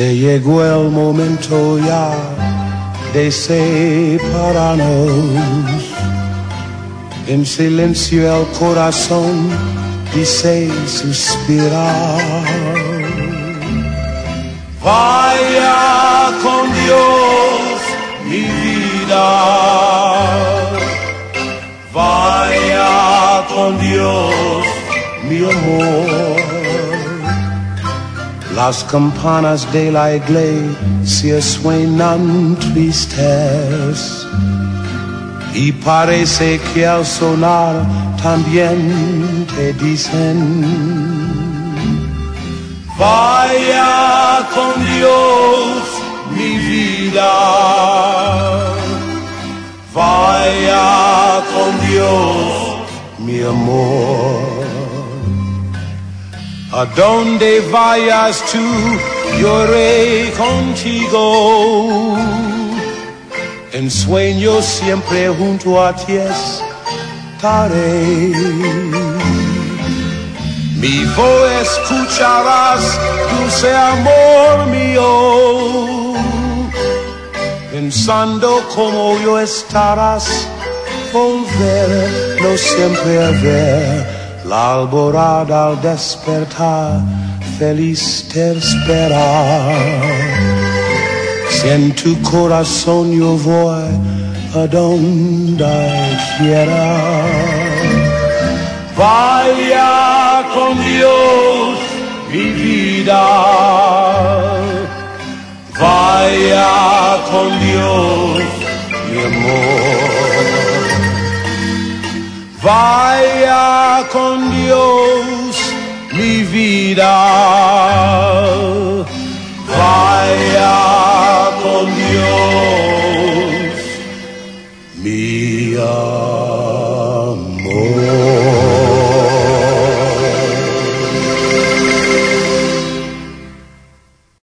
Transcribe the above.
Se llegó el momento ya de separarnos. En silencio el corazón dice suspirar. Vaya con Dios mi vida, vaya con Dios mi amor. Las campanas de la iglesia suenan tristes y parece que al sonar también te dicen: vaya con Dios mi vida, vaya con Dios mi amor. A donde vayas tú, yo iré contigo. En sueños siempre junto a ti estaré. Mi voz escucharás, dulce amor mío. Pensando como yo estarás, volver, no siempre a ver. La alborada al despertar, feliz te espera. Si en tu corazón yo voy, a donde quiera. Vaya con Dios mi vida, vaya con Dios mi amor. Vaya con Dios mi vida.